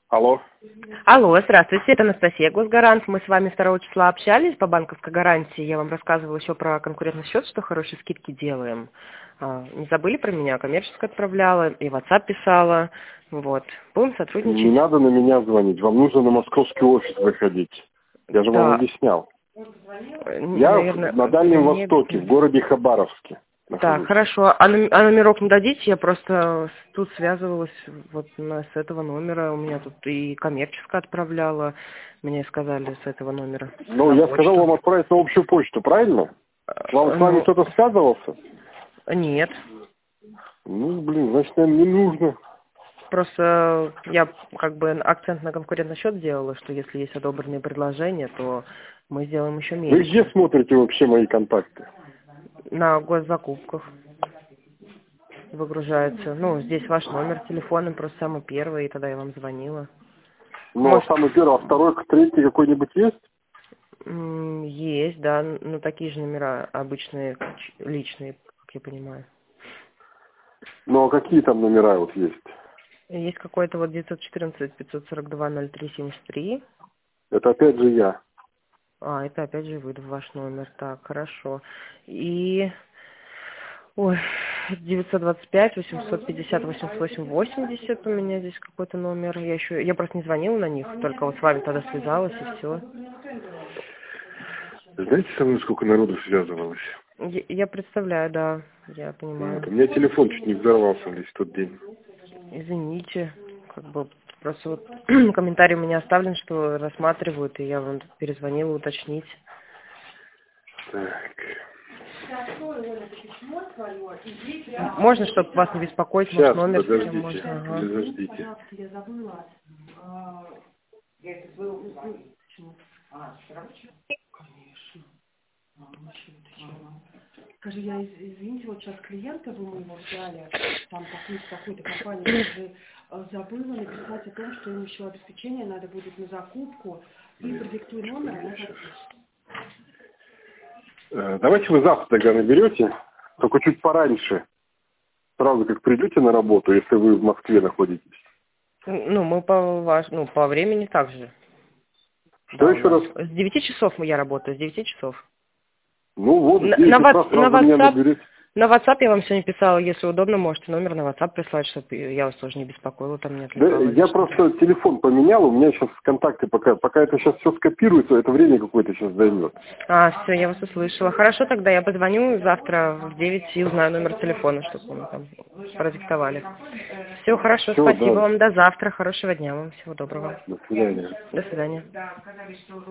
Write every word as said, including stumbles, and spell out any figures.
Алло. Алло, здравствуйте, это Анастасия, Госгарант. Мы с вами второго числа общались по банковской гарантии. Я вам рассказывала еще про конкурентный счет, что хорошие скидки делаем. А, Не забыли про меня? Коммерческое отправляла, и в WhatsApp писала. Вот. Будем Не сотрудничать. надо на меня звонить. Вам нужно на московский офис выходить. Я же вам Да, объяснял. э, Я наверное, на вы Дальнем мне Востоке, в объясните. городе Хабаровске Так, нахожусь. хорошо. А, ном- а номерок не дадите? Я просто с- тут связывалась вот на- с этого номера. У меня тут и коммерческое отправляла. Мне сказали с этого номера Ну, на я сказал почту. вам отправить на общую почту, правильно? Вам Э, с вами Ну, кто-то связывался? нет. Ну, блин, значит, наверное, не нужно. Просто я как бы акцент на конкурентный счет делала, что если есть одобренные предложения, то мы сделаем еще Вы где меньше. смотрите вообще мои контакты? На госзакупках выгружается. Ну, здесь ваш номер телефона, просто самый первый, и тогда я вам звонила. Ну, а Может, самый первый, а второй, третий какой-нибудь есть? м, есть, да, ну такие же номера обычные, ч- личные, как я понимаю. Ну, а какие там номера вот есть? Есть какой-то вот девятьсот четырнадцать пятьсот сорок два ноль три семьдесят три. Это опять же я. А, это опять же вы, ваш номер. Так, хорошо. И... Ой, девятьсот двадцать пять восемьсот пятьдесят восемьдесят восемь восемьдесят у меня здесь какой-то номер. Я еще, я просто не звонила на них, только вот с вами тогда связалась и все. Знаете, со мной сколько народу связывалось? Я, я представляю, да, я Вот. понимаю. У меня телефон чуть не взорвался весь тот день. Извините, как бы просто вот комментарий у меня оставлен, что рассматривают, и я вам перезвонила уточнить. Так. Можно, чтобы вас не беспокоить, может, Сейчас, номер с кем подождите, можно? Ага. подождите. Скажи, я, из- извините, вот сейчас клиента вы моего взяли, там такой такой-то компании, я же э, забыла написать о том, что им еще обеспечение надо будет на закупку, и продиктуй номер, она запишет. Э, Давайте вы завтра тогда наберете, только чуть пораньше. Сразу как придете на работу, если вы в Москве находитесь. Ну, мы по ваш, ну, по времени также. Что Да, у еще нас. раз? С девяти часов я работаю, с девяти часов. Ну вот, в На, на, девять утра ват- на сразу меня WhatsApp, наберете. на WhatsApp я вам сегодня писала, если удобно, можете номер на WhatsApp прислать, чтобы я вас тоже не беспокоила, там не Да, отвлекала я лишнего. просто телефон поменял, у меня сейчас контакты, пока, пока это сейчас все скопируется, это время какое-то сейчас займет. А, все, я вас услышала. Хорошо, тогда я позвоню завтра в девять и узнаю номер телефона, чтобы вы там продиктовали. Все, хорошо, Все, спасибо да, вам, до завтра, хорошего дня вам, всего доброго. до свидания. До свидания.